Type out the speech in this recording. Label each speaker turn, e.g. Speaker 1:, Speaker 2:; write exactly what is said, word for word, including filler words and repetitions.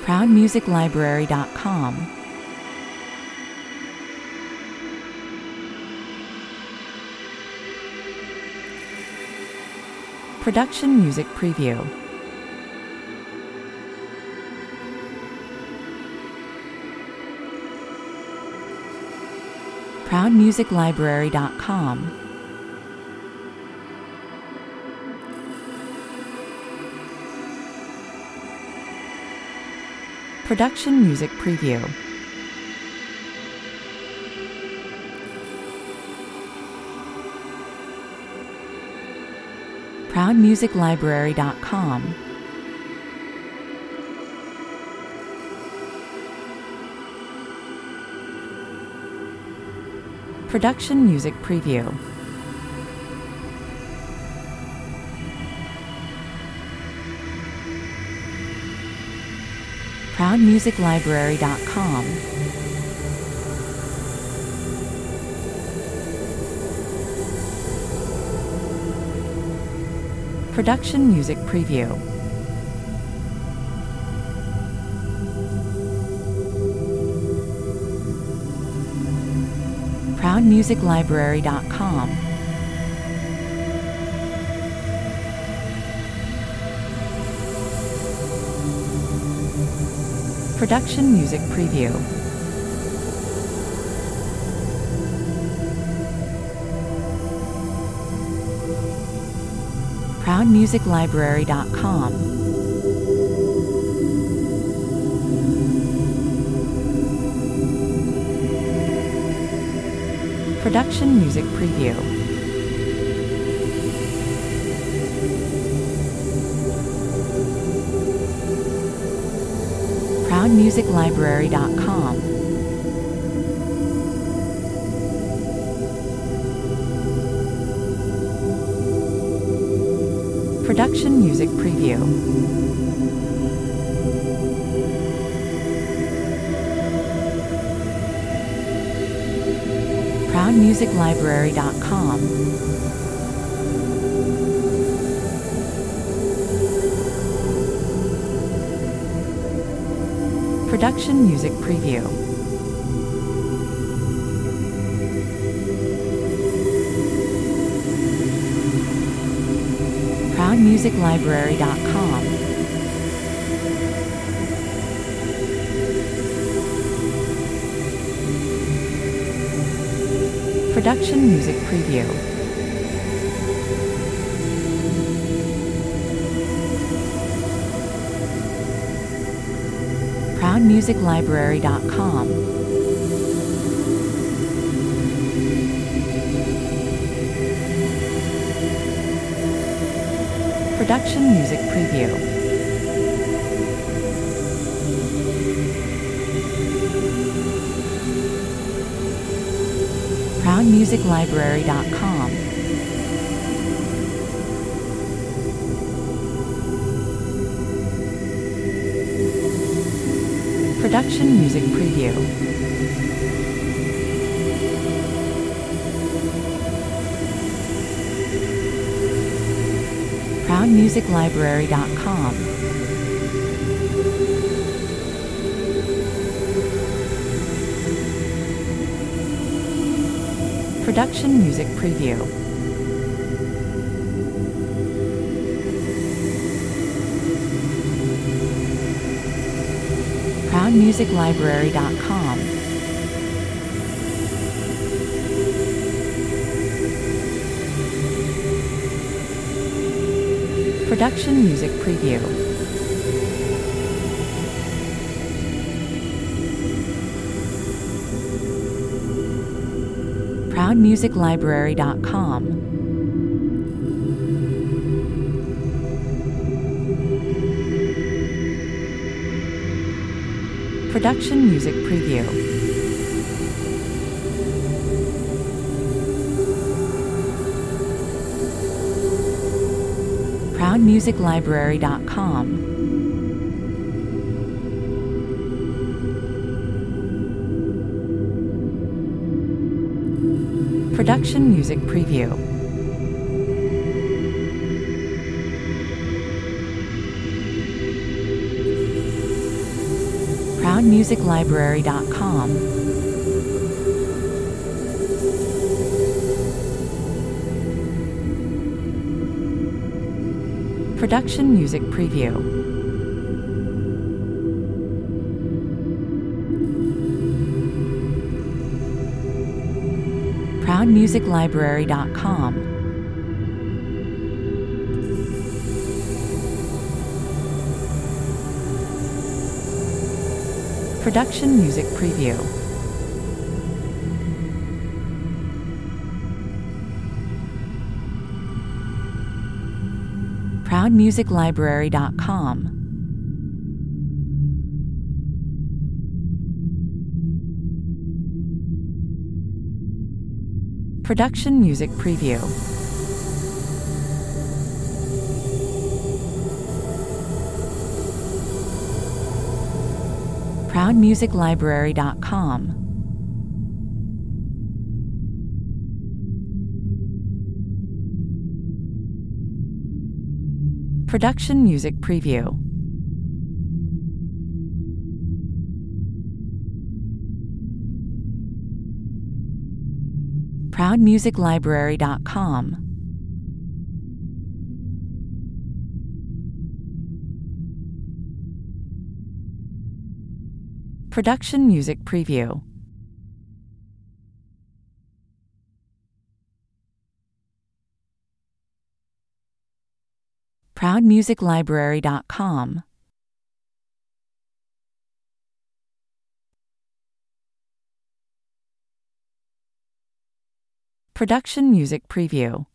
Speaker 1: proud music library dot com, Production Music Preview, proud music library dot com, Production Music Preview, proud music library dot com, Production Music Preview, proud music library dot com, Production Music Preview, proud music library dot com, Production Music Preview, proud music library dot com, Production Music Preview, proud music library dot com, Production Music Preview, proud music library dot com, Production Music Preview, proud music library dot com, Production Music Preview, proud music library dot com, Production Music Preview, proud music library dot com, Production Music Preview, proud music library dot com, Production Music Preview, proud music library dot com, Production Music Preview, proud music library dot com, Production Music Preview, proud music library dot com, Production Music Preview, proud music library dot com, Production Music Preview. proud music library dot com, Production Music Preview. proud music library dot com, Production Music Preview. proud music library dot com, Production Music Preview. proud music library dot com, Production Music Preview. proud music library dot com, Production Music Preview.